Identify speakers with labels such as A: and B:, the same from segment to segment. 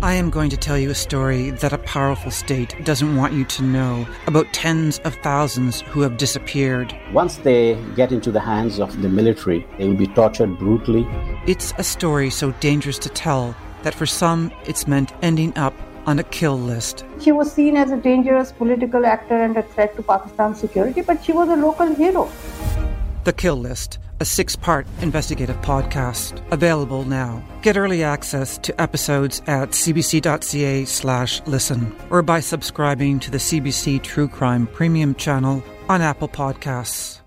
A: I am going to tell you a story that a powerful state doesn't want you to know about tens of thousands who have disappeared.
B: Once they get into the hands of the military, they will be tortured brutally.
A: It's a story so dangerous to tell that for some, it's meant ending up on a kill list.
C: She was seen as a dangerous political actor and a threat to Pakistan's security, but she was a local hero.
A: The Kill List, a 6-part investigative podcast, available now. Get early access to episodes at cbc.ca/listen or by subscribing to the CBC True Crime Premium channel on Apple Podcasts.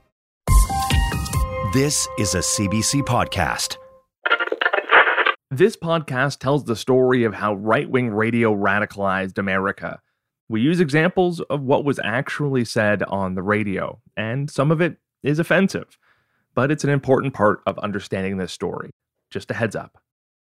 D: This is a CBC podcast.
E: This podcast tells the story of how right-wing radio radicalized America. We use examples of what was actually said on the radio, and some of it is offensive, but it's an important part of understanding this story. Just a heads up.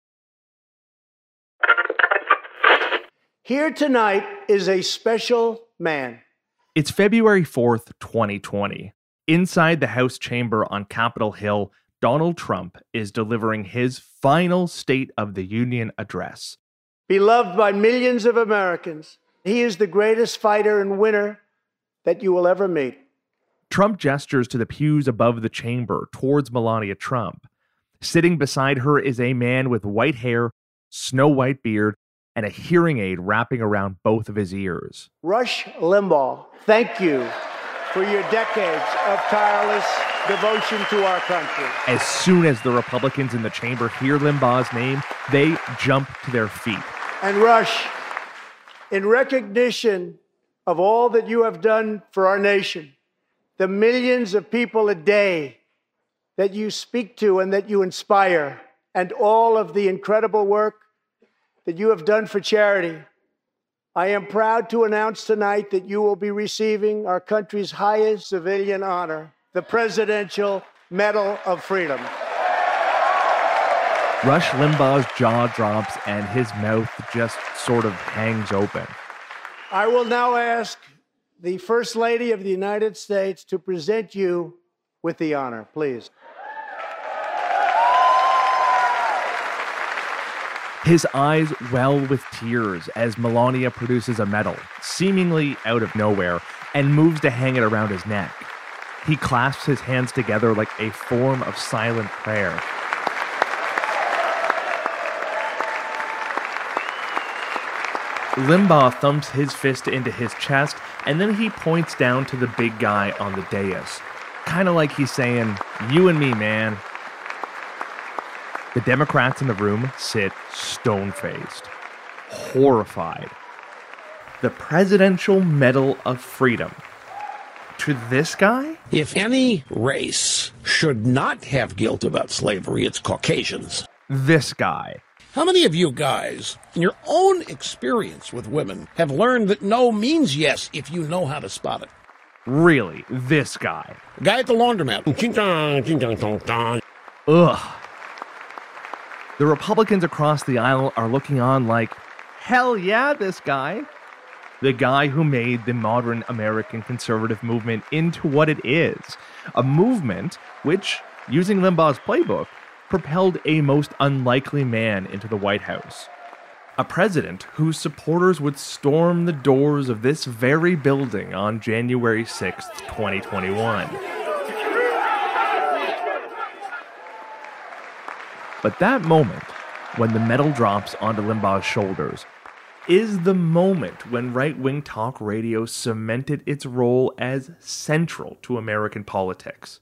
F: Here tonight is a special man.
E: It's February 4th, 2020. Inside the House chamber on Capitol Hill, Donald Trump is delivering his final State of the Union address.
F: Beloved by millions of Americans, he is the greatest fighter and winner that you will ever meet.
E: Trump gestures to the pews above the chamber towards Melania Trump. Sitting beside her is a man with white hair, snow-white beard, and a hearing aid wrapping around both of his ears.
F: Rush Limbaugh, thank you for your decades of tireless devotion to our country.
E: As soon as the Republicans in the chamber hear Limbaugh's name, they jump to their feet.
F: And Rush, in recognition of all that you have done for our nation, the millions of people a day that you speak to and that you inspire, and all of the incredible work that you have done for charity, I am proud to announce tonight that you will be receiving our country's highest civilian honor, the Presidential Medal of Freedom.
E: Rush Limbaugh's jaw drops and his mouth just sort of hangs open.
F: I will now ask the First Lady of the United States to present you with the honor, please.
E: His eyes well with tears as Melania produces a medal, seemingly out of nowhere, and moves to hang it around his neck. He clasps his hands together like a form of silent prayer. Limbaugh thumps his fist into his chest, and then he points down to the big guy on the dais. Kind of like he's saying, "You and me, man." The Democrats in the room sit stone-faced, horrified. The Presidential Medal of Freedom. To this guy?
G: If any race should not have guilt about slavery, it's Caucasians.
E: This guy.
G: How many of you guys, in your own experience with women, have learned that no means yes if you know how to spot it?
E: Really, this guy.
G: The guy at the laundromat.
E: Ugh. The Republicans across the aisle are looking on like, hell yeah, this guy. The guy who made the modern American conservative movement into what it is. A movement which, using Limbaugh's playbook, propelled a most unlikely man into the White House. A president whose supporters would storm the doors of this very building on January 6th, 2021. But that moment, when the medal drops onto Limbaugh's shoulders, is the moment when right-wing talk radio cemented its role as central to American politics.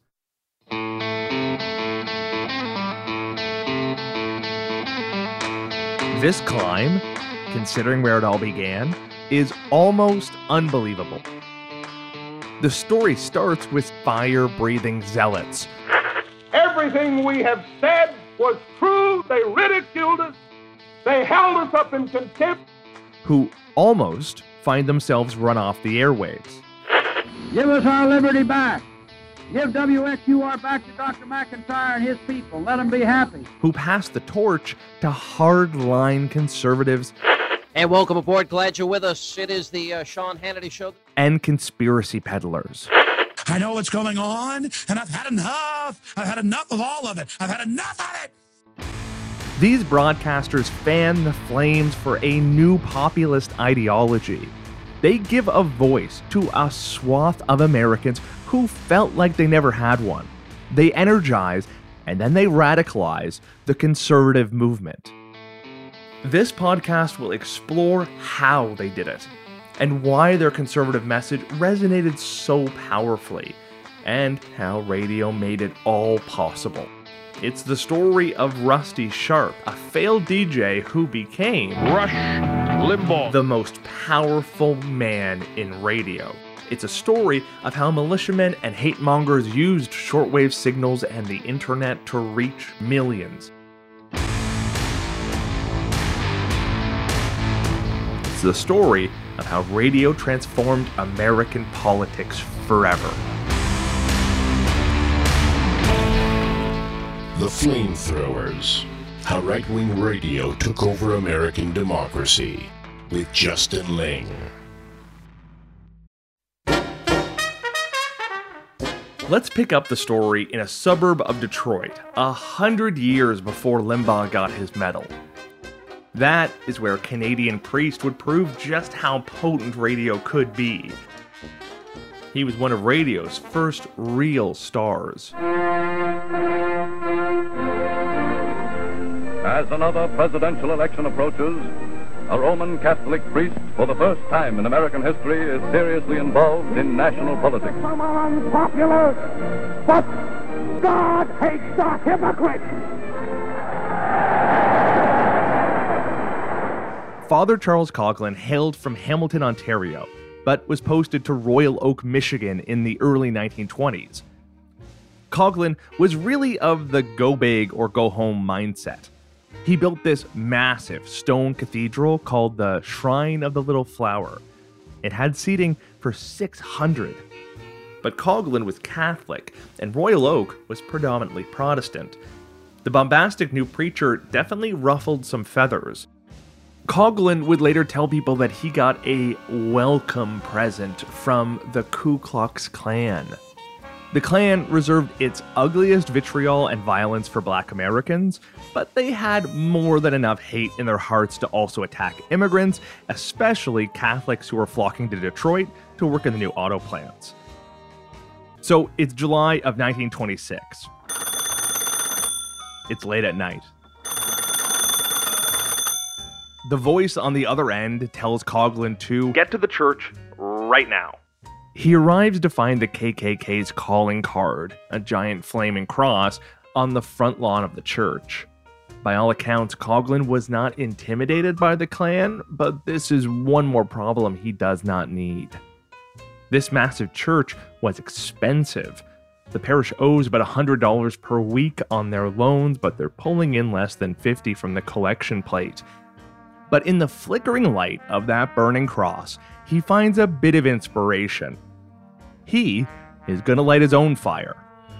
E: This climb, considering where it all began, is almost unbelievable. The story starts with fire-breathing zealots.
H: Everything we have said was true. They ridiculed us. They held us up in contempt.
E: Who almost find themselves run off the airwaves.
I: Give us our liberty back. Give WXUR back to Dr. McIntyre and his people. Let them be happy.
E: Who pass the torch to hardline conservatives.
J: And welcome aboard. Glad you're with us. It is the Sean Hannity Show.
E: And conspiracy peddlers.
K: I know what's going on, and I've had enough. I've had enough of all of it. I've had enough of it.
E: These broadcasters fan the flames for a new populist ideology. They give a voice to a swath of Americans who felt like they never had one. They energize and then they radicalize the conservative movement. This podcast will explore how they did it, and why their conservative message resonated so powerfully, and how radio made it all possible. It's the story of Rusty Sharp, a failed DJ who became
H: Rush Limbaugh,
E: the most powerful man in radio. It's a story of how militiamen and hate mongers used shortwave signals and the internet to reach millions. It's the story of how radio transformed American politics forever.
K: The Flamethrowers, How Right-Wing Radio Took Over American Democracy, with Justin Ling.
E: Let's pick up the story in a suburb of Detroit, 100 years before Limbaugh got his medal. That is where Canadian Priest would prove just how potent radio could be. He was one of radio's first real stars.
L: As another presidential election approaches, a Roman Catholic priest, for the first time in American history, is seriously involved in national politics.
H: Some are unpopular, but God hates the hypocrite.
E: Father Charles Coughlin hailed from Hamilton, Ontario, but was posted to Royal Oak, Michigan in the early 1920s. Coughlin was really of the go big or go home mindset. He built this massive stone cathedral called the Shrine of the Little Flower. It had seating for 600. But Coughlin was Catholic, and Royal Oak was predominantly Protestant. The bombastic new preacher definitely ruffled some feathers. Coughlin would later tell people that he got a welcome present from the Ku Klux Klan. The Klan reserved its ugliest vitriol and violence for Black Americans, but they had more than enough hate in their hearts to also attack immigrants, especially Catholics who were flocking to Detroit to work in the new auto plants. So it's July of 1926. It's late at night. The voice on the other end tells Coughlin to get to the church right now. He arrives to find the KKK's calling card, a giant flaming cross, on the front lawn of the church. By all accounts, Coughlin was not intimidated by the Klan, but this is one more problem he does not need. This massive church was expensive. The parish owes about $100 per week on their loans, but they're pulling in less than $50 from the collection plate. But in the flickering light of that burning cross, he finds a bit of inspiration. He is going to light his own fire.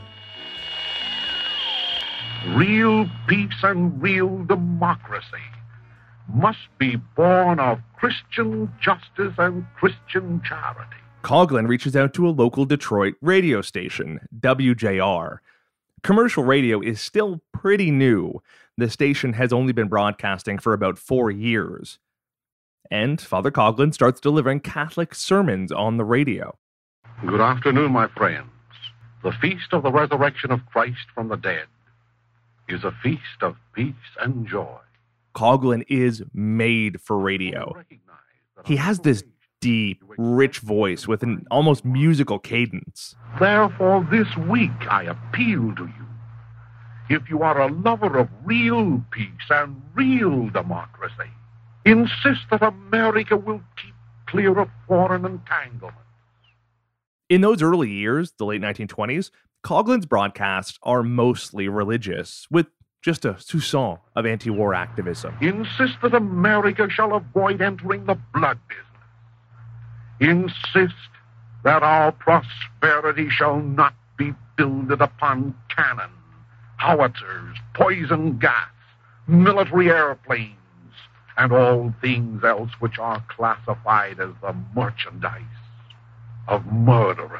M: Real peace and real democracy must be born of Christian justice and Christian charity.
E: Coughlin reaches out to a local Detroit radio station, WJR. Commercial radio is still pretty new. The station has only been broadcasting for about 4 years. And Father Coughlin starts delivering Catholic sermons on the radio.
M: Good afternoon, my friends. The feast of the resurrection of Christ from the dead is a feast of peace and joy.
E: Coughlin is made for radio. He has this deep, rich voice with an almost musical cadence.
M: Therefore, this week I appeal to you. If you are a lover of real peace and real democracy, insist that America will keep clear of foreign entanglements.
E: In those early years, the late 1920s, Coughlin's broadcasts are mostly religious, with just a soupçon of anti-war activism.
M: Insist that America shall avoid entering the blood business. Insist that our prosperity shall not be builded upon cannon, howitzers, poison gas, military airplanes, and all things else which are classified as the merchandise of murderers.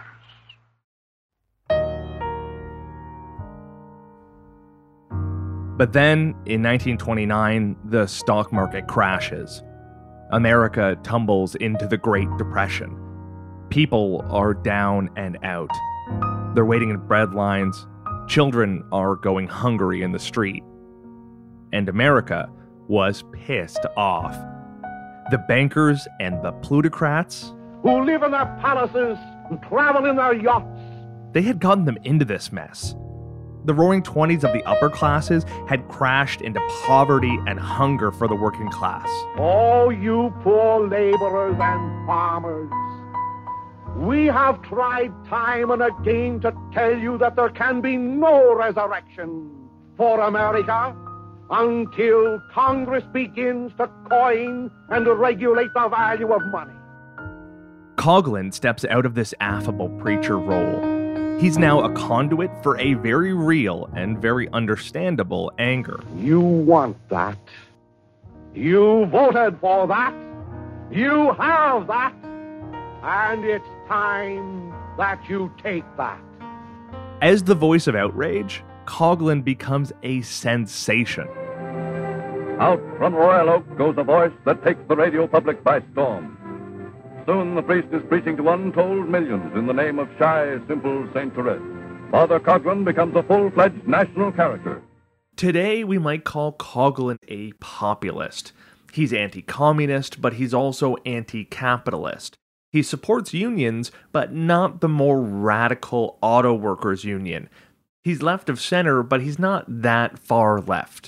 E: But then, in 1929, the stock market crashes. America tumbles into the Great Depression. People are down and out. They're waiting in bread lines. Children are going hungry in the street. And America was pissed off. The bankers and the plutocrats,
H: who live in their palaces and travel in their yachts,
E: they had gotten them into this mess. The roaring 20s of the upper classes had crashed into poverty and hunger for the working class.
H: Oh, you poor laborers and farmers, we have tried time and again to tell you that there can be no resurrection for America until Congress begins to coin and regulate the value of money.
E: Coughlin steps out of this affable preacher role. He's now a conduit for a very real and very understandable anger.
H: You want that. You voted for that. You have that. And it's time that you take that.
E: As the voice of outrage, Coughlin becomes a sensation.
L: Out from Royal Oak goes a voice that takes the radio public by storm. Soon the priest is preaching to untold millions in the name of shy, simple St. Therese. Father Coughlin becomes a full-fledged national character.
E: Today, we might call Coughlin a populist. He's anti-communist, but he's also anti-capitalist. He supports unions, but not the more radical auto workers union. He's left of center, but he's not that far left.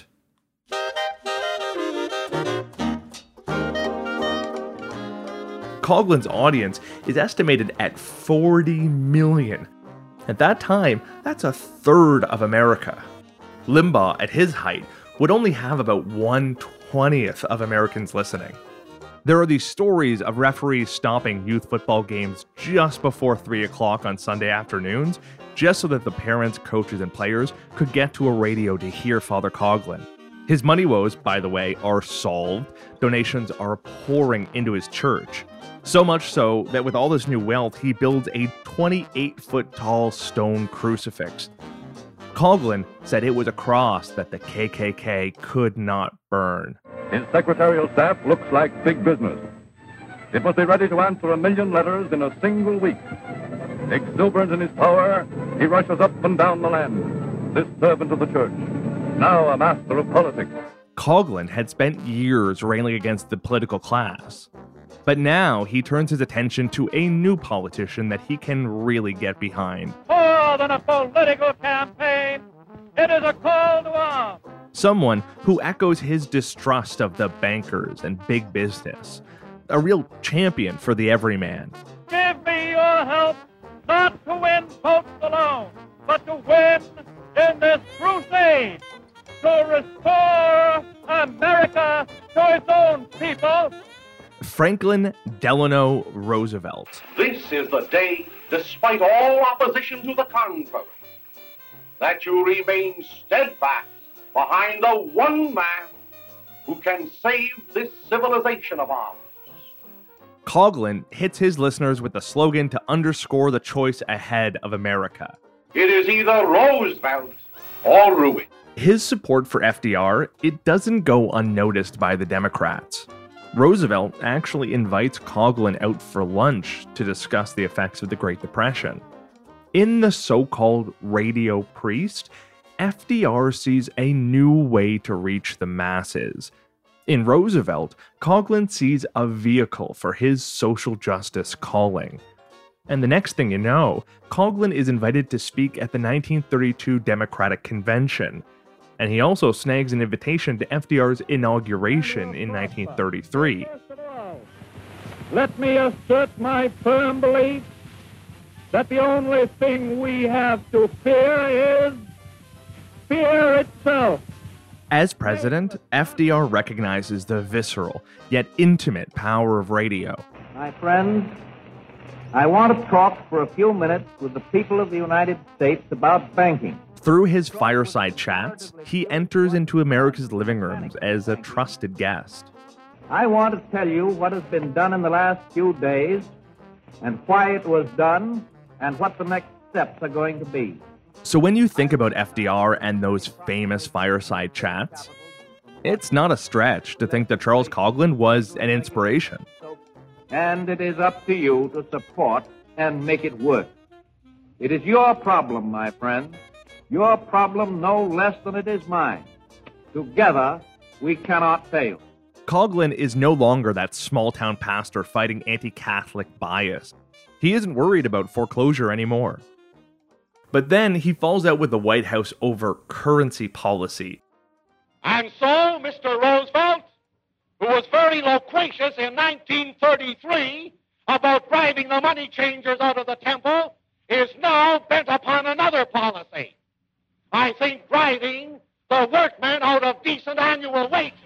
E: Coughlin's audience is estimated at 40 million. At that time, that's a third of America. Limbaugh, at his height, would only have about 1/20th of Americans listening. There are these stories of referees stopping youth football games just before 3 o'clock on Sunday afternoons, just so that the parents, coaches, and players could get to a radio to hear Father Coughlin. His money woes, by the way, are solved. Donations are pouring into his church. So much so that with all this new wealth, he builds a 28-foot-tall stone crucifix. Coughlin said it was a cross that the KKK could not burn.
L: His secretarial staff looks like big business. It must be ready to answer 1 million letters in a single week. Exuberant in his power, he rushes up and down the land, this servant of the church, now a master of politics.
E: Coughlin had spent years railing against the political class. But now he turns his attention to a new politician that he can really get behind.
H: More than a political campaign, it is a call to arms.
E: Someone who echoes his distrust of the bankers and big business. A real champion for the everyman.
H: Give me your help, not to win votes alone, but to win in this crusade to restore America to its own people.
E: Franklin Delano Roosevelt.
N: This is the day, despite all opposition to the contrary, that you remain steadfast behind the one man who can save this civilization of ours.
E: Coughlin hits his listeners with the slogan to underscore the choice ahead of America.
N: It is either Roosevelt or ruin.
E: His support for FDR, it doesn't go unnoticed by the Democrats. Roosevelt actually invites Coughlin out for lunch to discuss the effects of the Great Depression. In the so-called Radio Priest, FDR sees a new way to reach the masses. In Roosevelt, Coughlin sees a vehicle for his social justice calling. And the next thing you know, Coughlin is invited to speak at the 1932 Democratic Convention. And he also snags an invitation to FDR's inauguration in 1933.
H: Let me assert my firm belief that the only thing we have to fear is fear itself.
E: As president, FDR recognizes the visceral, yet intimate power of radio.
O: My friends, I want to talk for a few minutes with the people of the United States about banking.
E: Through his fireside chats, he enters into America's living rooms as a trusted guest.
O: I want to tell you what has been done in the last few days and why it was done and what the next steps are going to be.
E: So when you think about FDR and those famous fireside chats, it's not a stretch to think that Charles Coughlin was an inspiration.
O: And it is up to you to support and make it work. It is your problem, my friend. Your problem no less than it is mine. Together, we cannot fail.
E: Coughlin is no longer that small-town pastor fighting anti-Catholic bias. He isn't worried about foreclosure anymore. But then he falls out with the White House over currency policy.
M: And so, Mr. Roosevelt, who was very loquacious in 1933 about driving the money changers out of the temple, is now bent upon another policy. I think driving the workmen out of decent annual wages.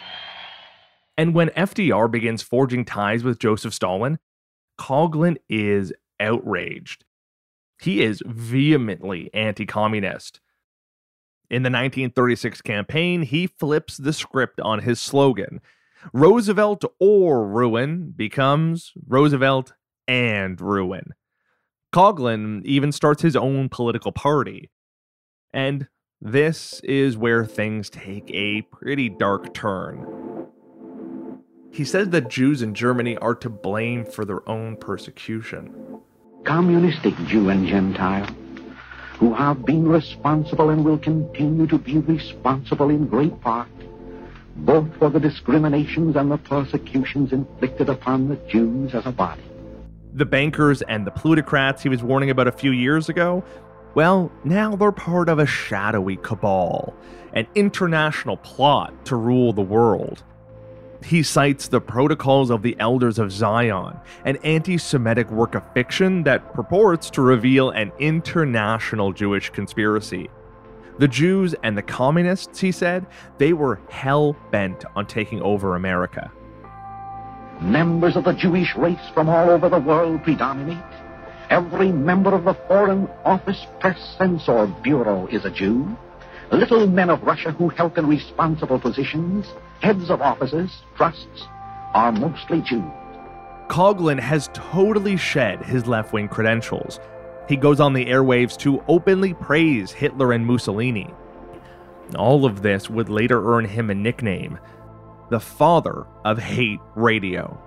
E: And when FDR begins forging ties with Joseph Stalin, Coughlin is outraged. He is vehemently anti-communist. In the 1936 campaign, he flips the script on his slogan. Roosevelt or ruin becomes Roosevelt and ruin. Coughlin even starts his own political party. And this is where things take a pretty dark turn. He says that Jews in Germany are to blame for their own persecution.
P: Communistic Jew and Gentile, who have been responsible and will continue to be responsible in great part, both for the discriminations and the persecutions inflicted upon the Jews as a body.
E: The bankers and the plutocrats he was warning about a few years ago, well, now they're part of a shadowy cabal, an international plot to rule the world. He cites the Protocols of the Elders of Zion, an anti-Semitic work of fiction that purports to reveal an international Jewish conspiracy. The Jews and the communists, he said, they were hell-bent on taking over America.
P: Members of the Jewish race from all over the world predominate. Every member of the Foreign Office, Press, Censor Bureau is a Jew. Little men of Russia who held in responsible positions, heads of offices, trusts, are mostly Jews.
E: Coughlin has totally shed his left-wing credentials. He goes on the airwaves to openly praise Hitler and Mussolini. All of this would later earn him a nickname, the father of hate radio.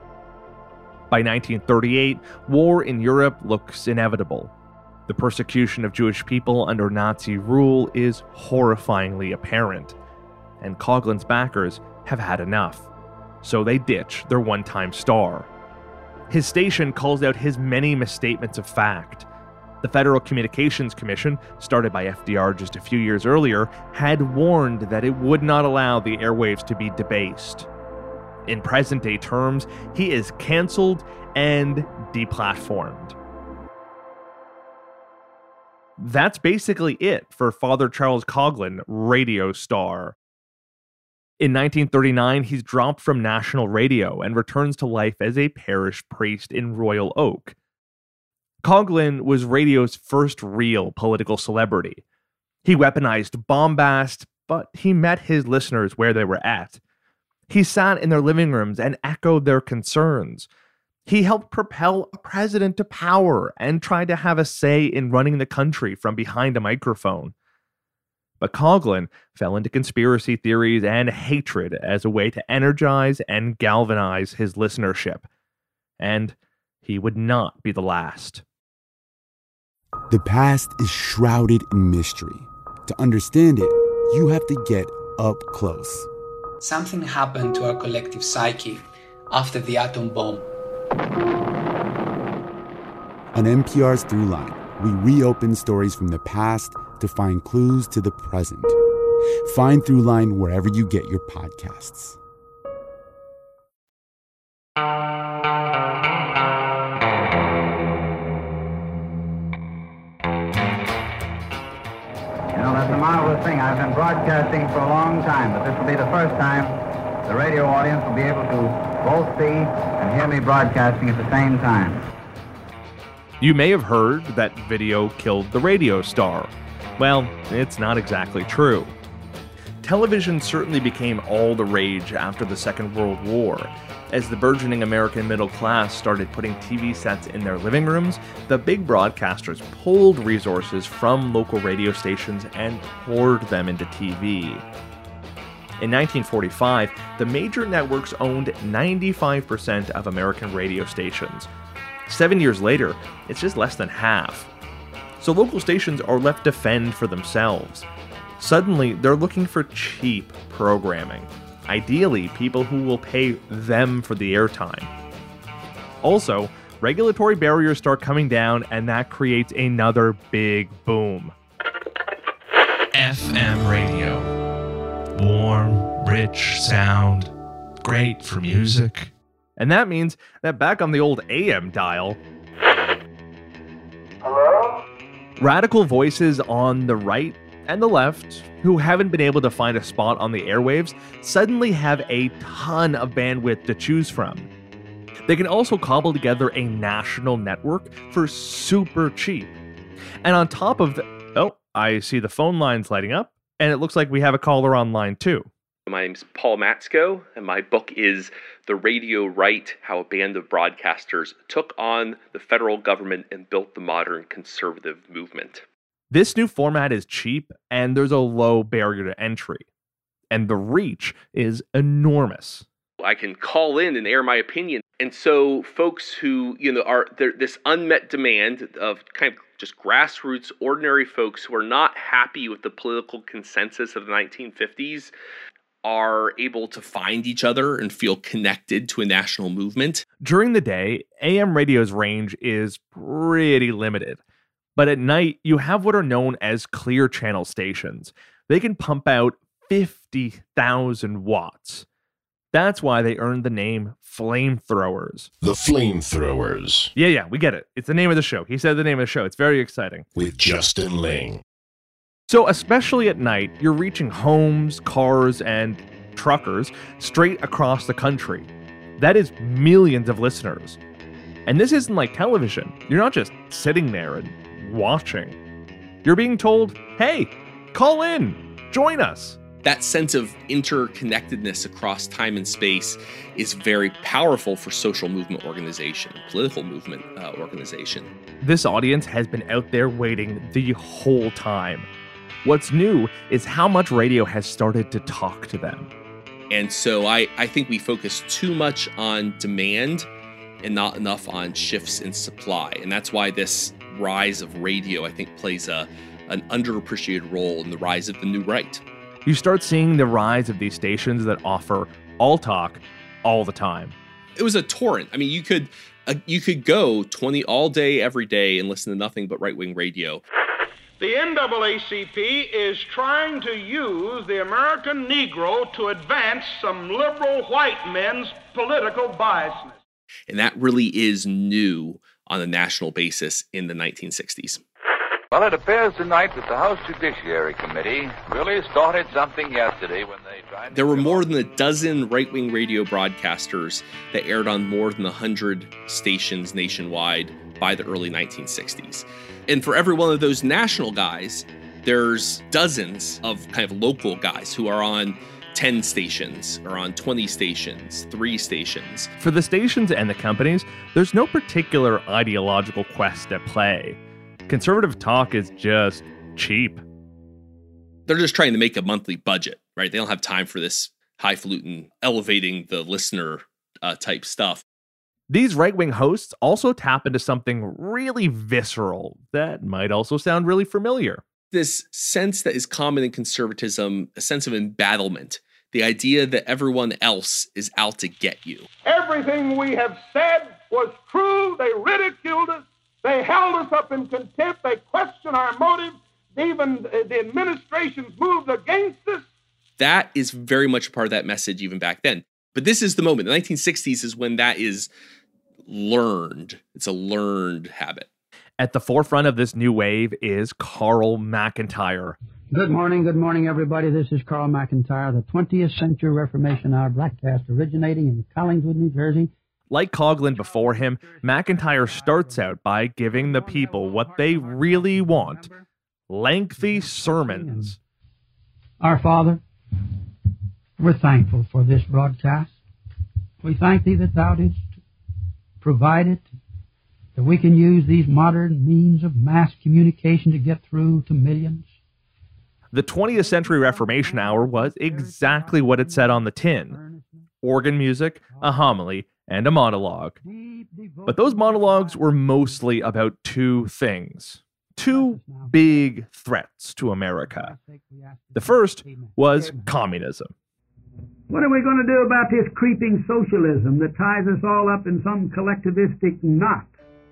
E: By 1938, war in Europe looks inevitable. The persecution of Jewish people under Nazi rule is horrifyingly apparent, and Coughlin's backers have had enough, so they ditch their one-time star. His station calls out his many misstatements of fact. The Federal Communications Commission, started by FDR just a few years earlier, had warned that it would not allow the airwaves to be debased. In present-day terms, he is cancelled and deplatformed. That's basically it for Father Charles Coughlin, radio star. In 1939, he's dropped from national radio and returns to life as a parish priest in Royal Oak. Coughlin was radio's first real political celebrity. He weaponized bombast, but he met his listeners where they were at. He sat in their living rooms and echoed their concerns. He helped propel a president to power and tried to have a say in running the country from behind a microphone. But Coughlin fell into conspiracy theories and hatred as a way to energize and galvanize his listenership. And he would not be the last.
Q: The past is shrouded in mystery. To understand it, you have to get up close.
R: Something happened to our collective psyche after the atom bomb.
Q: On NPR's Throughline, we reopen stories from the past to find clues to the present. Find Throughline wherever you get your podcasts.
I: You know, that's a marvelous thing. I've been broadcasting for a long time, but this will be the first time the radio audience will be able to both see and hear me broadcasting at the same time.
E: You may have heard that video killed the radio star. Well, it's not exactly true. Television certainly became all the rage after the Second World War. As the burgeoning American middle class started putting TV sets in their living rooms, the big broadcasters pulled resources from local radio stations and poured them into TV. In 1945, the major networks owned 95% of American radio stations. 7 years later, it's just less than half. So local stations are left to fend for themselves. Suddenly, they're looking for cheap programming. Ideally, people who will pay them for the airtime. Also, regulatory barriers start coming down, and that creates another big boom.
S: FM radio. Warm, rich sound. Great for music.
E: And that means that back on the old AM dial,
T: hello?
E: Radical voices on the right and the left, who haven't been able to find a spot on the airwaves, suddenly have a ton of bandwidth to choose from. They can also cobble together a national network for super cheap. And on top of oh, I see the phone lines lighting up, and it looks like we have a caller on line too.
U: My name's Paul Matsko, and my book is The Radio Right, How a Band of Broadcasters Took on the Federal Government and Built the Modern Conservative Movement.
E: This new format is cheap, and there's a low barrier to entry. And the reach is enormous.
U: I can call in and air my opinion. And so folks who, are this unmet demand of kind of just grassroots, ordinary folks who are not happy with the political consensus of the 1950s are able to find each other and feel connected to a national movement.
E: During the day, AM radio's range is pretty limited. But at night, you have what are known as clear channel stations. They can pump out 50,000 watts. That's why they earned the name Flamethrowers.
K: The Flamethrowers.
E: Yeah, we get it. It's the name of the show. He said the name of the show. It's very exciting.
K: With Justin Ling.
E: So especially at night, you're reaching homes, cars, and truckers straight across the country. That is millions of listeners. And this isn't like television. You're not just sitting there and watching. You're being told, hey, call in, join us.
U: That sense of interconnectedness across time and space is very powerful for social movement organization, political movement organization.
E: This audience has been out there waiting the whole time. What's new is how much radio has started to talk to them.
U: And so I think we focus too much on demand and not enough on shifts in supply. And that's why this rise of radio, I think, plays an underappreciated role in the rise of the new right.
E: You start seeing the rise of these stations that offer all talk all the time.
U: It was a torrent. I mean, you could go 20 all day, every day and listen to nothing but right-wing radio.
H: The NAACP is trying to use the American Negro to advance some liberal white men's political biasness.
U: And that really is new on a national basis in the 1960s.
V: Well, it appears tonight that the House Judiciary Committee really started something yesterday when they tried...
U: There were more than a dozen right-wing radio broadcasters that aired on more than 100 stations nationwide by the early 1960s. And for every one of those national guys, there's dozens of kind of local guys who are on 10 stations or on 20 stations, 3 stations.
E: For the stations and the companies, there's no particular ideological quest at play. Conservative talk is just cheap.
U: They're just trying to make a monthly budget, right? They don't have time for this highfalutin, elevating the listener type stuff.
E: These right-wing hosts also tap into something really visceral that might also sound really familiar.
U: This sense that is common in conservatism, a sense of embattlement, the idea that everyone else is out to get you.
H: Everything we have said was true. They ridiculed us. They held us up in contempt. They questioned our motives. Even the administrations moved against us.
U: That is very much a part of that message even back then. But this is the moment. The 1960s is when that is learned. It's a learned habit.
E: At the forefront of this new wave is Carl McIntyre.
W: Good morning, everybody. This is Carl McIntyre, the 20th Century Reformation Hour broadcast originating in Collingswood, New Jersey.
E: Like Coughlin before him, McIntyre starts out by giving the people what they really want: lengthy sermons.
W: Our Father, We're thankful for this broadcast. We thank Thee that Thou didst provide it, that we can use these modern means of mass communication to get through to millions.
E: The 20th Century Reformation Hour was exactly what it said on the tin. Organ music, a homily, and a monologue. But those monologues were mostly about two things. Two big threats to America. The first was communism.
W: What are we going to do about this creeping socialism that ties us all up in some collectivistic knot?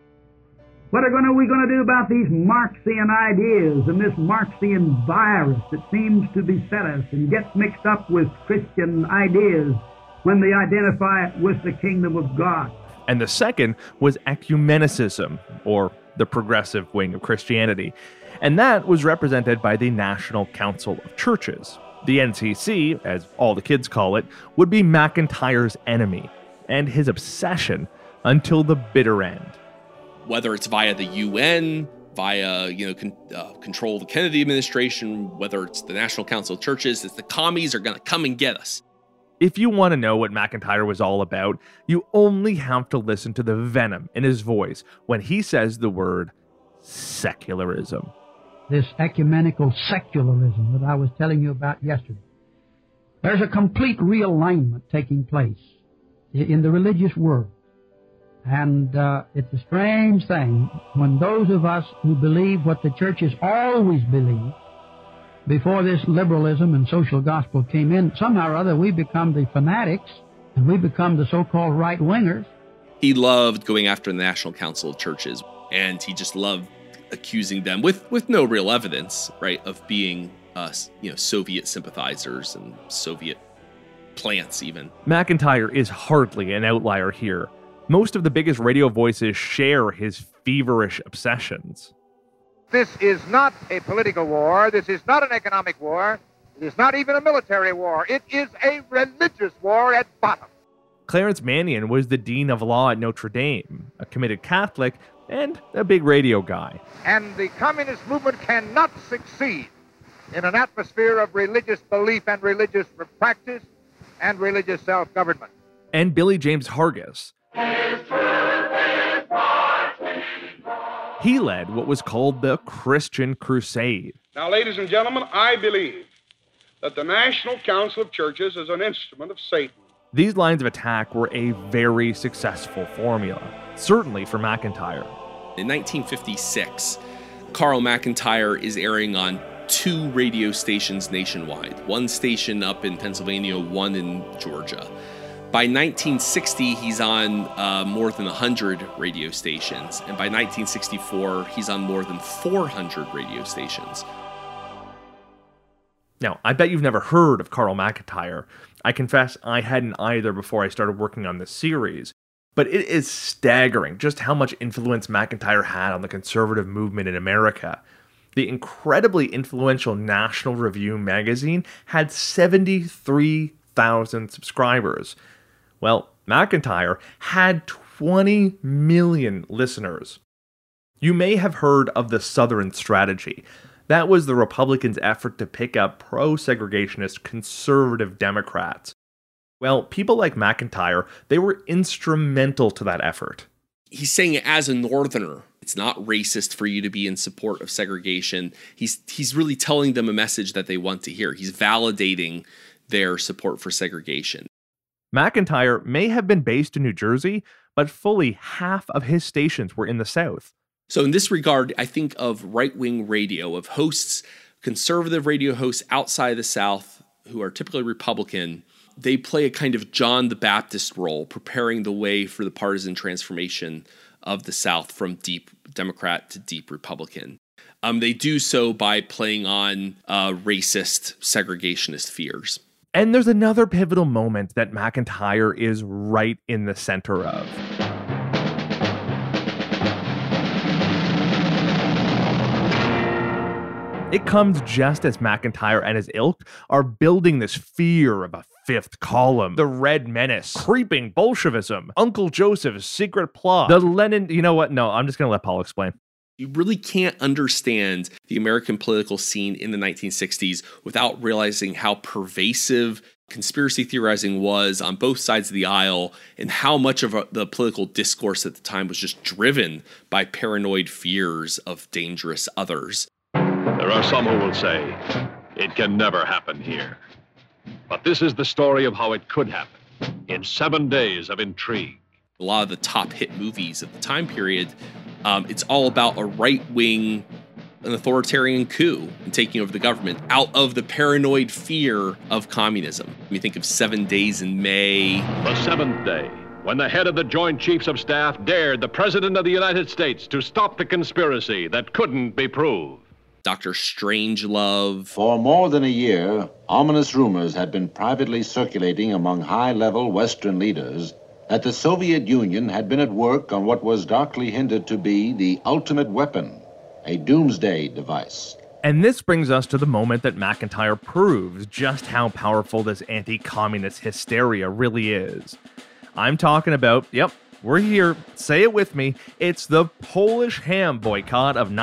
W: What are we going to do about these Marxian ideas and this Marxian virus that seems to beset us and gets mixed up with Christian ideas when they identify it with the kingdom of God?
E: And the second was ecumenicism, or the progressive wing of Christianity. And that was represented by the National Council of Churches. The NCC, as all the kids call it, would be McIntyre's enemy and his obsession until the bitter end.
U: Whether it's via the UN, via control of the Kennedy administration, whether it's the National Council of Churches, it's the commies are going to come and get us.
E: If you want to know what McIntyre was all about, you only have to listen to the venom in his voice when he says the word secularism.
W: This ecumenical secularism that I was telling you about yesterday. There's a complete realignment taking place in the religious world. And it's a strange thing when those of us who believe what the churches always believed before this liberalism and social gospel came in, somehow or other we become the fanatics and we become the so-called right-wingers.
U: He loved going after the National Council of Churches, and he just loved accusing them with no real evidence, right, of being Soviet sympathizers and Soviet plants even.
E: McIntyre is hardly an outlier here. Most of the biggest radio voices share his feverish obsessions.
H: This is not a political war. This is not an economic war. It is not even a military war. It is a religious war at bottom.
E: Clarence Mannion was the Dean of Law at Notre Dame, a committed Catholic and a big radio guy.
H: And the communist movement cannot succeed in an atmosphere of religious belief and religious practice and religious self-government.
E: And Billy James Hargis. He led what was called the Christian Crusade.
B: Now, ladies and gentlemen, I believe that the National Council of Churches is an instrument of Satan.
E: These lines of attack were a very successful formula, certainly for McIntyre.
U: In 1956, Carl McIntyre is airing on 2 radio stations nationwide, one station up in Pennsylvania, one in Georgia. By 1960, he's on more than 100 radio stations, and by 1964, he's on more than 400 radio stations.
E: Now, I bet you've never heard of Carl McIntyre. I confess I hadn't either before I started working on this series. But it is staggering just how much influence McIntyre had on the conservative movement in America. The incredibly influential National Review magazine had 73,000 subscribers. Well, McIntyre had 20 million listeners. You may have heard of the Southern Strategy. That was the Republicans' effort to pick up pro-segregationist conservative Democrats. Well, people like McIntyre, they were instrumental to that effort.
U: He's saying as a Northerner, it's not racist for you to be in support of segregation. He's really telling them a message that they want to hear. He's validating their support for segregation.
E: McIntyre may have been based in New Jersey, but fully half of his stations were in the South.
U: So in this regard, I think of right-wing radio, of hosts, conservative radio hosts outside the South who are typically Republican. They play a kind of John the Baptist role, preparing the way for the partisan transformation of the South from deep Democrat to deep Republican. They do so by playing on racist, segregationist fears.
E: And there's another pivotal moment that McIntyre is right in the center of. It comes just as McIntyre and his ilk are building this fear of a fifth column, the Red Menace, creeping Bolshevism, Uncle Joseph's secret plot, the Lenin... You know what? No, I'm just going to let Paul explain.
U: You really can't understand the American political scene in the 1960s without realizing how pervasive conspiracy theorizing was on both sides of the aisle and how much of the political discourse at the time was just driven by paranoid fears of dangerous others.
A: There are some who will say, it can never happen here. But this is the story of how it could happen in 7 days of intrigue.
U: A lot of the top hit movies of the time period, it's all about a right-wing, an authoritarian coup and taking over the government out of the paranoid fear of communism. You think of 7 Days in May.
A: The seventh day, when the head of the Joint Chiefs of Staff dared the President of the United States to stop the conspiracy that couldn't be proved.
U: Dr. Strangelove.
C: For more than a year, ominous rumors had been privately circulating among high-level Western leaders that the Soviet Union had been at work on what was darkly hinted to be the ultimate weapon, a doomsday device.
E: And this brings us to the moment that McIntyre proves just how powerful this anti-communist hysteria really is. I'm talking about, yep, we're here, say it with me, it's the Polish ham boycott of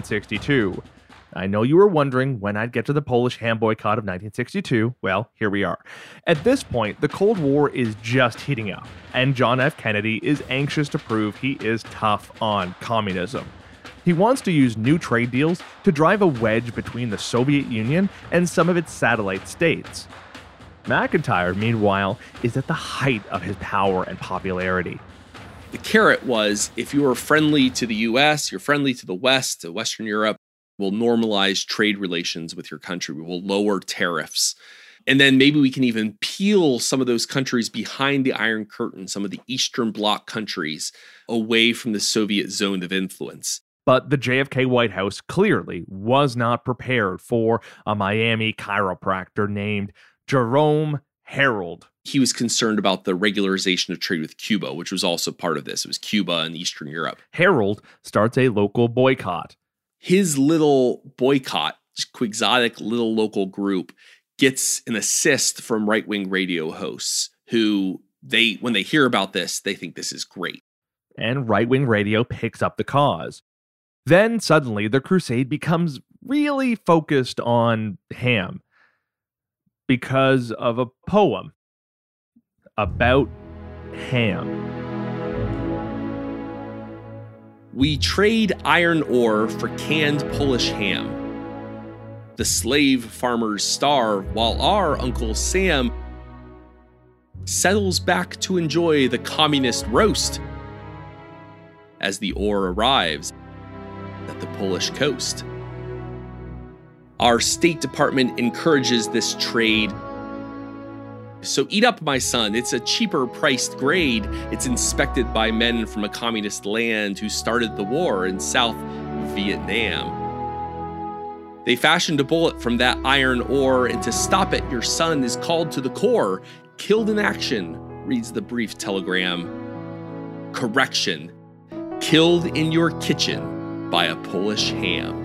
E: 1962. I know you were wondering when I'd get to the Polish ham boycott of 1962. Well, here we are. At this point, the Cold War is just heating up, and John F. Kennedy is anxious to prove he is tough on communism. He wants to use new trade deals to drive a wedge between the Soviet Union and some of its satellite states. McIntyre, meanwhile, is at the height of his power and popularity.
U: The carrot was, if you were friendly to the US, you're friendly to the West, to Western Europe, we'll normalize trade relations with your country. We will lower tariffs. And then maybe we can even peel some of those countries behind the Iron Curtain, some of the Eastern Bloc countries, away from the Soviet zone of influence.
E: But the JFK White House clearly was not prepared for a Miami chiropractor named Jerome Harold.
U: He was concerned about the regularization of trade with Cuba, which was also part of this. It was Cuba and Eastern Europe.
E: Harold starts a local boycott.
U: His little boycott, quixotic little local group, gets an assist from right-wing radio hosts who, when they hear about this, they think this is great.
E: And right-wing radio picks up the cause. Then suddenly the crusade becomes really focused on ham because of a poem about ham.
U: We trade iron ore for canned Polish ham. The slave farmers starve while our Uncle Sam settles back to enjoy the communist roast as the ore arrives at the Polish coast. Our State Department encourages this trade. So eat up, my son. It's a cheaper priced grade. It's inspected by men from a communist land who started the war in South Vietnam. They fashioned a bullet from that iron ore, and to stop it, your son is called to the Corps. Killed in action, reads the brief telegram. Correction. Killed in your kitchen by a Polish ham.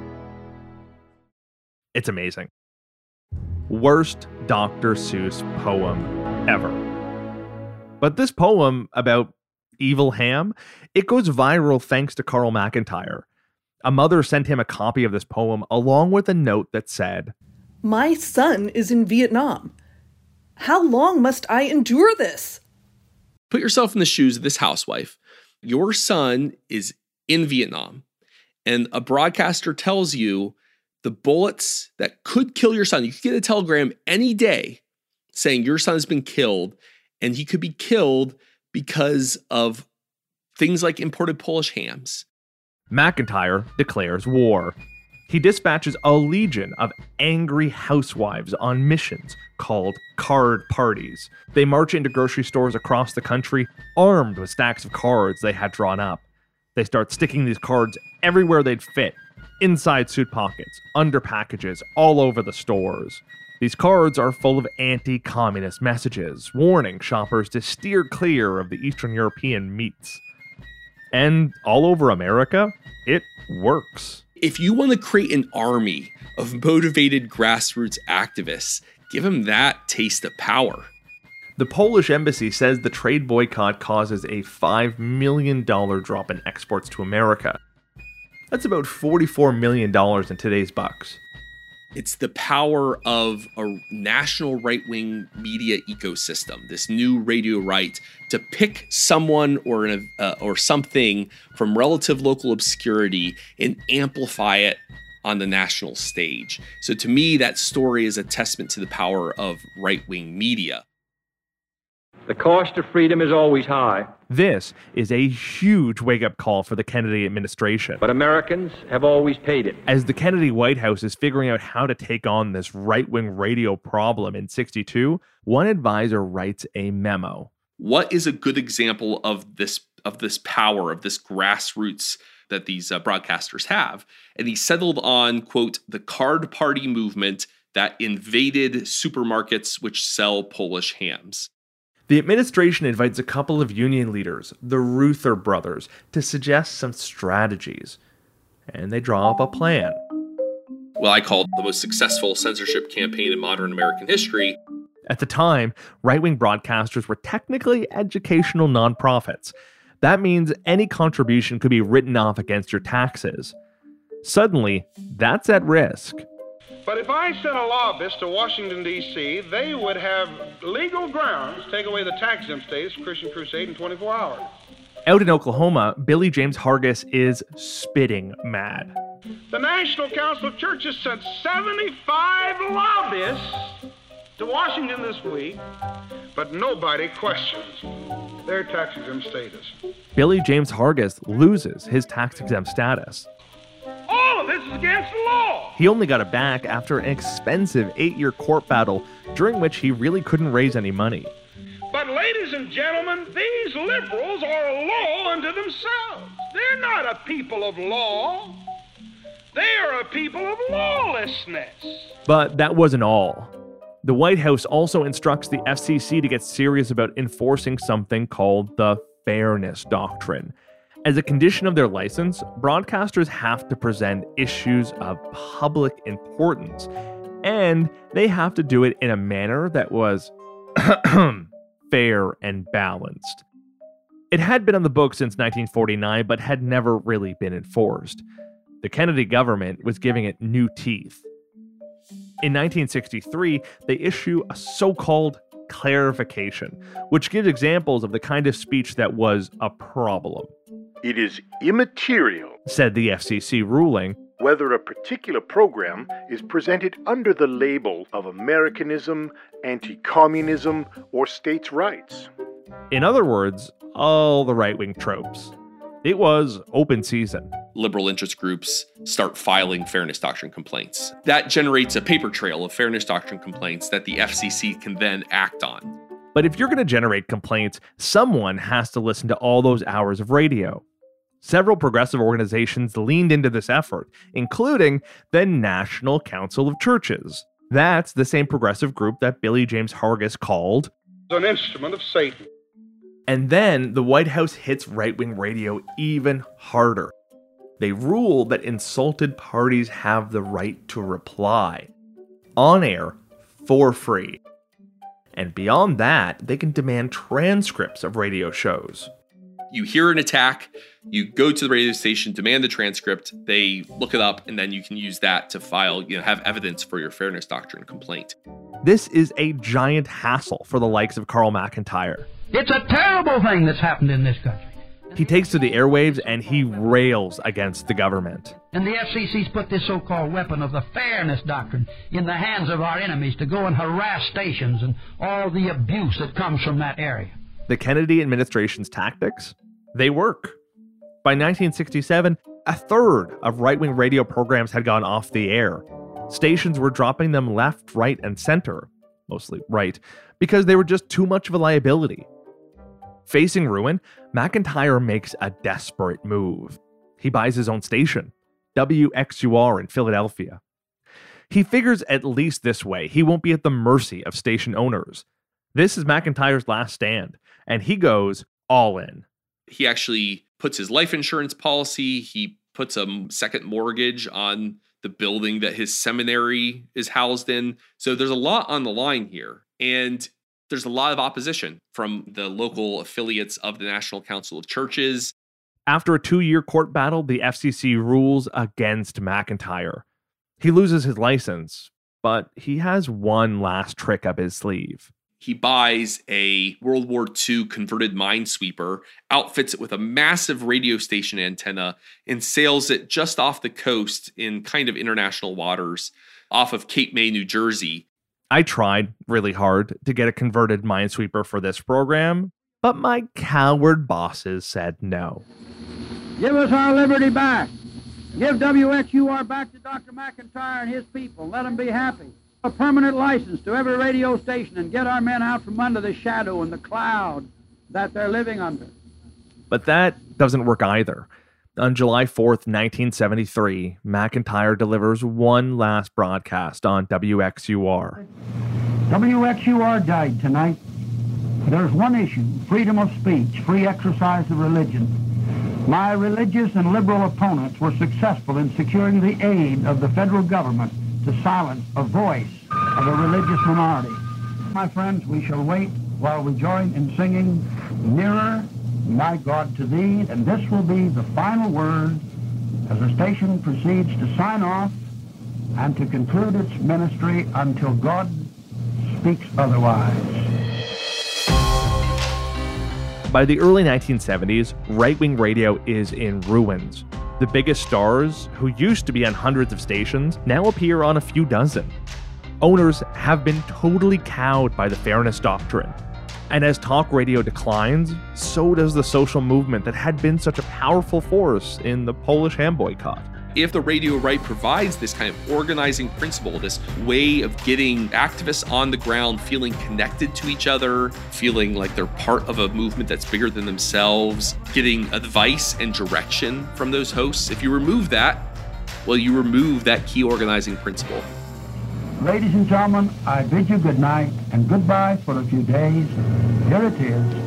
E: It's amazing. Worst Dr. Seuss poem ever. But this poem about evil ham, it goes viral thanks to Carl McIntyre. A mother sent him a copy of this poem along with a note that said,
T: "My son is in Vietnam. How long must I endure this?"
U: Put yourself in the shoes of this housewife. Your son is in Vietnam, and a broadcaster tells you the bullets that could kill your son. You could get a telegram any day saying your son has been killed, and he could be killed because of things like imported Polish hams.
E: McIntyre declares war. He dispatches a legion of angry housewives on missions called card parties. They march into grocery stores across the country, armed with stacks of cards they had drawn up. They start sticking these cards everywhere they'd fit. Inside suit pockets, under packages, all over the stores. These cards are full of anti-communist messages, warning shoppers to steer clear of the Eastern European meats. And all over America, it works.
U: If you want to create an army of motivated grassroots activists, give them that taste of power.
E: The Polish embassy says the trade boycott causes a $5 million drop in exports to America. That's about $44 million in today's bucks.
U: It's the power of a national right-wing media ecosystem, this new radio right, to pick someone or something from relative local obscurity and amplify it on the national stage. So to me, that story is a testament to the power of right-wing media.
D: The cost of freedom is always high.
E: This is a huge wake-up call for the Kennedy administration.
D: But Americans have always paid it.
E: As the Kennedy White House is figuring out how to take on this right-wing radio problem in '62, one advisor writes a memo.
U: What is a good example of this power, of this grassroots that these broadcasters have? And he settled on, quote, the card party movement that invaded supermarkets which sell Polish hams.
E: The administration invites a couple of union leaders, the Reuther brothers, to suggest some strategies. And they draw up a plan.
U: Well, I called the most successful censorship campaign in modern American history.
E: At the time, right-wing broadcasters were technically educational nonprofits. That means any contribution could be written off against your taxes. Suddenly, that's at risk.
B: But if I sent a lobbyist to Washington, D.C., they would have legal grounds to take away the tax-exempt status of Christian Crusade in 24 hours.
E: Out in Oklahoma, Billy James Hargis is spitting mad.
B: The National Council of Churches sent 75 lobbyists to Washington this week, but nobody questions their tax-exempt status.
E: Billy James Hargis loses his tax-exempt status.
B: All of this is against the law.
E: He only got it back after an expensive 8-year court battle, during which he really couldn't raise any money.
B: But ladies and gentlemen, these liberals are a law unto themselves. They're not a people of law. They are a people of lawlessness.
E: But that wasn't all. The White House also instructs the FCC to get serious about enforcing something called the Fairness Doctrine. As a condition of their license, broadcasters have to present issues of public importance, and they have to do it in a manner that was fair and balanced. It had been on the books since 1949, but had never really been enforced. The Kennedy government was giving it new teeth. In 1963, they issue a so-called clarification, which gives examples of the kind of speech that was a problem.
F: It is immaterial,
E: said the FCC ruling,
F: whether a particular program is presented under the label of Americanism, anti-communism, or states' rights.
E: In other words, all the right-wing tropes. It was open season.
U: Liberal interest groups start filing Fairness Doctrine complaints. That generates a paper trail of Fairness Doctrine complaints that the FCC can then act on.
E: But if you're going to generate complaints, someone has to listen to all those hours of radio. Several progressive organizations leaned into this effort, including the National Council of Churches. That's the same progressive group that Billy James Hargis called
B: an instrument of Satan.
E: And then the White House hits right-wing radio even harder. They rule that insulted parties have the right to reply on air for free. And beyond that, they can demand transcripts of radio shows.
U: You hear an attack, you go to the radio station, demand the transcript, they look it up, and then you can use that to file, have evidence for your Fairness Doctrine complaint.
E: This is a giant hassle for the likes of Carl McIntyre.
W: It's a terrible thing that's happened in this country.
E: He takes to the airwaves and he rails against the government.
W: And the FCC's put this so-called weapon of the Fairness Doctrine in the hands of our enemies to go and harass stations and all the abuse that comes from that area.
E: The Kennedy administration's tactics, they work. By 1967, a third of right-wing radio programs had gone off the air. Stations were dropping them left, right, and center, mostly right, because they were just too much of a liability. Facing ruin, McIntyre makes a desperate move. He buys his own station, WXUR in Philadelphia. He figures at least this way he won't be at the mercy of station owners. This is McIntyre's last stand, and he goes all in.
U: He actually puts his life insurance policy, he puts a second mortgage on the building that his seminary is housed in. So there's a lot on the line here. And there's a lot of opposition from the local affiliates of the National Council of Churches.
E: After a 2-year court battle, the FCC rules against McIntyre. He loses his license, but he has one last trick up his sleeve.
U: He buys a World War II converted minesweeper, outfits it with a massive radio station antenna, and sails it just off the coast in kind of international waters off of Cape May, New Jersey.
E: I tried really hard to get a converted minesweeper for this program, but my coward bosses said no.
W: Give us our liberty back. Give WXUR back to Dr. McIntyre and his people. Let them be happy. A permanent license to every radio station and get our men out from under the shadow and the cloud that they're living under.
E: But that doesn't work either. On July 4th, 1973, McIntyre delivers one last broadcast on WXUR.
W: WXUR died tonight. There's one issue, freedom of speech, free exercise of religion. My religious and liberal opponents were successful in securing the aid of the federal government to silence a voice of a religious minority. My friends, we shall wait while we join in singing Nearer, My God, to Thee, and this will be the final word as the station proceeds to sign off and to conclude its ministry until God speaks otherwise.
E: By the early 1970s, right-wing radio is in ruins. The biggest stars, who used to be on hundreds of stations, now appear on a few dozen. Owners have been totally cowed by the fairness doctrine. And as talk radio declines, so does the social movement that had been such a powerful force in the Polish ham boycott.
U: If the radio right provides this kind of organizing principle, this way of getting activists on the ground feeling connected to each other, feeling like they're part of a movement that's bigger than themselves, getting advice and direction from those hosts, if you remove that, well, you remove that key organizing principle.
W: Ladies and gentlemen, I bid you good night and goodbye for a few days. Here it is.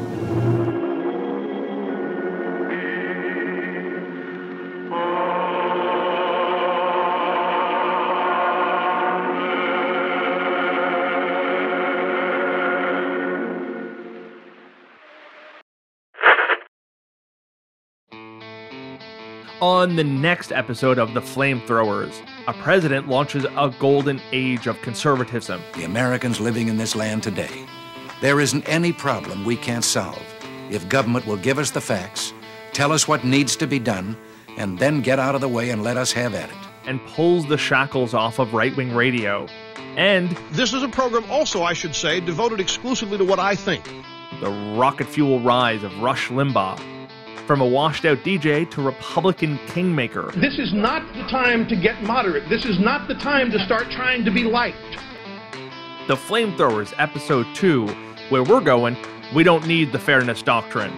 E: On the next episode of The Flamethrowers, a president launches a golden age of conservatism.
G: The Americans living in this land today, there isn't any problem we can't solve if government will give us the facts, tell us what needs to be done, and then get out of the way and let us have at it.
E: And pulls the shackles off of right-wing radio. And
J: this is a program also, I should say, devoted exclusively to what I think.
E: The rocket fuel rise of Rush Limbaugh. From a washed-out DJ to Republican kingmaker.
J: This is not the time to get moderate. This is not the time to start trying to be liked.
E: The Flamethrowers, Episode 2, where we're going, we don't need the fairness doctrine.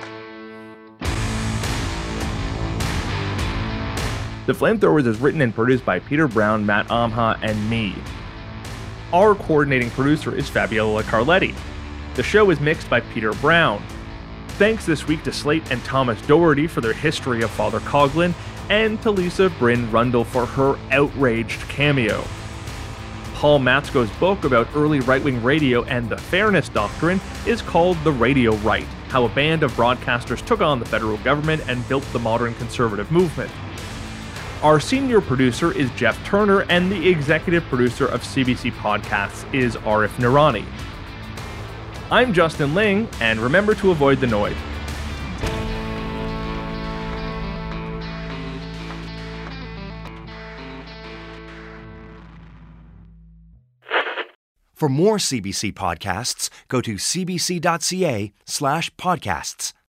E: The Flamethrowers is written and produced by Peter Brown, Matt Amha, and me. Our coordinating producer is Fabiola Carletti. The show is mixed by Peter Brown. Thanks this week to Slate and Thomas Doherty for their history of Father Coughlin, and to Lisa Bryn Rundle for her outraged cameo. Paul Matzko's book about early right-wing radio and the fairness doctrine is called The Radio Right, How a Band of Broadcasters Took on the Federal Government and Built the Modern Conservative Movement. Our senior producer is Jeff Turner, and the executive producer of CBC Podcasts is Arif Nurani. I'm Justin Ling, and remember to avoid the noise.
L: For more CBC podcasts, go to cbc.ca/podcasts.